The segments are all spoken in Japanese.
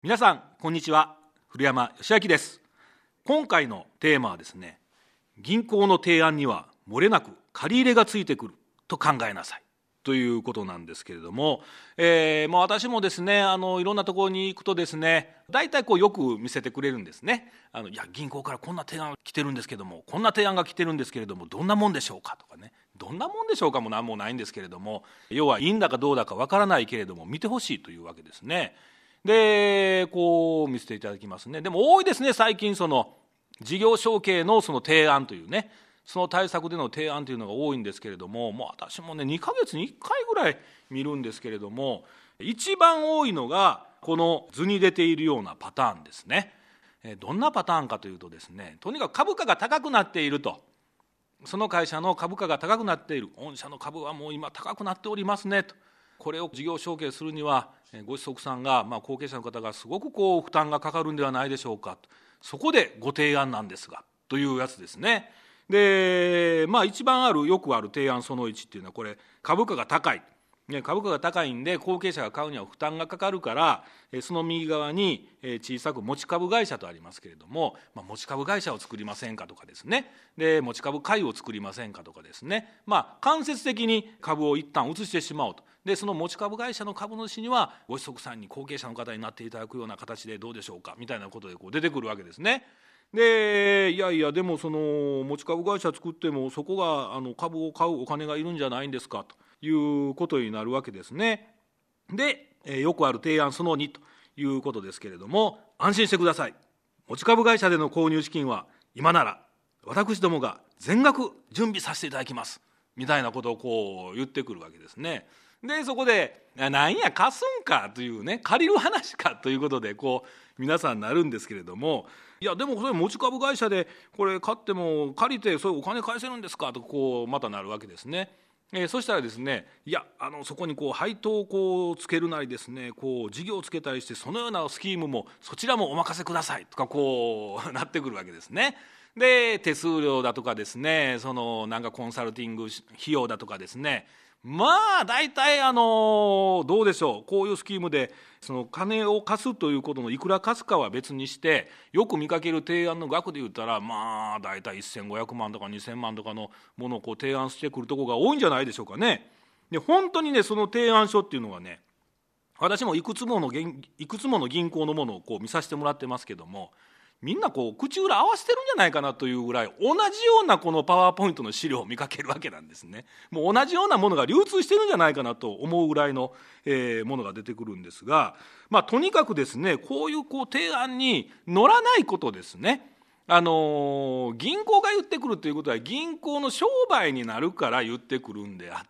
皆さんこんにちは。古山義明です。今回のテーマはですね、銀行の提案には漏れなく借り入れがついてくると考えなさいということなんですけれども、私もですねいろんなところに行くとですね、大体よく見せてくれるんですね。いや銀行からこんな提案が来てるんですけども、こんな提案が来てるんですけれども、どんなもんでしょうかとかね、どんなもんでしょうかも何もないんですけれども、要はいいんだかどうだかわからないけれども見てほしいというわけですね。で見せていただきますね。でも多いですね、最近その事業承継のその提案というね、その対策での提案というのが多いんですけれども、私もね2ヶ月に1回ぐらい見るんですけれども、一番多いのがこの図に出ているようなパターンですね。どんなパターンかというとですね、とにかく株価が高くなっていると、その会社の株価が高くなっている、御社の株はもう今高くなっておりますねと、これを事業承継するにはご子息さんが、後継者の方がすごく負担がかかるんではないでしょうかと、そこでご提案なんですがというやつですね。で一番よくある提案その1っていうのは、これ株価が高い、株価が高いんで後継者が買うには負担がかかるから、その右側に小さく持ち株会社とありますけれども、持ち株会社を作りませんかとかですね、で持ち株会を作りませんかとかですね、間接的に株を一旦移してしまおうと。でその持ち株会社の株主にはご子息さんに後継者の方になっていただくような形でどうでしょうかみたいなことで出てくるわけですね。でいやでもその持ち株会社作ってもそこが株を買うお金がいるんじゃないんですかということになるわけですね。でよくある提案その2ということですけれども、安心してください、持ち株会社での購入資金は今なら私どもが全額準備させていただきますみたいなことを言ってくるわけですね。でそこでなんや貸すんかというね、借りる話かということで皆さんなるんですけれども、いやでもそれ持ち株会社でこれ買っても借りてそれお金返せるんですかとまたなるわけですね。そしたらですね、いやそこに配当をつけるなりですね、事業をつけたりして、そのようなスキームもそちらもお任せくださいとかなってくるわけですね。で手数料だとかですね、そのなんかコンサルティング費用だとかですね、大体どうでしょう、こういうスキームでその金を貸すということのいくら貸すかは別にして、よく見かける提案の額で言ったら大体1500万とか2000万とかのものを提案してくるところが多いんじゃないでしょうかね。で本当にね、その提案書っていうのはね、私もいくつもの銀行のものを見させてもらってますけども、みんな口裏合わせてるんじゃないかなというぐらい同じようなこのパワーポイントの資料を見かけるわけなんですね。もう同じようなものが流通してるんじゃないかなと思うぐらいのものが出てくるんですが、とにかくですね、こういう提案に乗らないことですね。銀行が言ってくるということは銀行の商売になるから言ってくるんであって、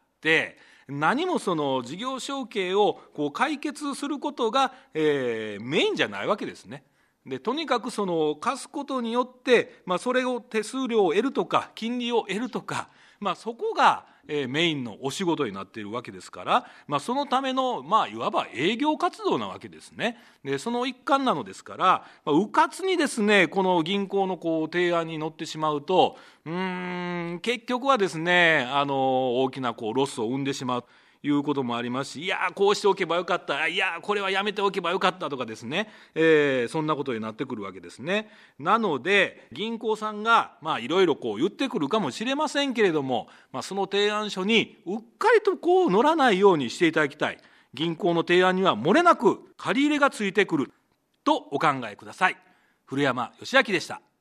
何もその事業承継を解決することが、メインじゃないわけですね。でとにかくその貸すことによって、それを手数料を得るとか金利を得るとか、そこがメインのお仕事になっているわけですから、そのためのいわば営業活動なわけですね。でその一環なのですから、うかつにですねこの銀行の提案に乗ってしまうと、結局はですね大きなロスを生んでしまういうこともありますし、いやこうしておけばよかった、いやこれはやめておけばよかったとかですね、そんなことになってくるわけですね。なので銀行さんがいろいろ言ってくるかもしれませんけれども、その提案書にうっかりと乗らないようにしていただきたい。銀行の提案には漏れなく借り入れがついてくるとお考えください。古山義明でした。